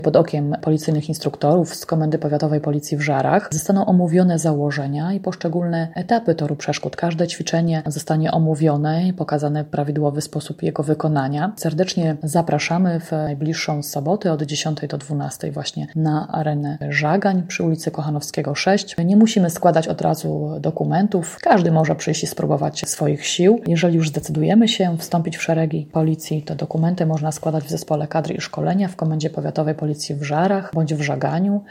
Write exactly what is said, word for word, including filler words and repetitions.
pod okiem policyjnych instruktorów z Komendy Powiatowej Policji w Żarach. Zostaną omówione założenia i poszczególne etapy toru przeszkód. Każde ćwiczenie zostanie omówione i pokazane w prawidłowy sposób jego wykonania. Serdecznie zapraszamy w najbliższą sobotę od dziesiątej do dwunastej właśnie na arenę Żagań przy ulicy Kochanowskiego sześć. Nie musimy składać od razu dokumentów. Każdy może przyjść i spróbować swoich sił. Jeżeli już zdecydujemy się wstąpić w szeregi policji, to dokumenty można składać w Zespole Kadry i Szkolenia w Komendzie Powiatowej Policji w Żarach bądź w Żaganiu.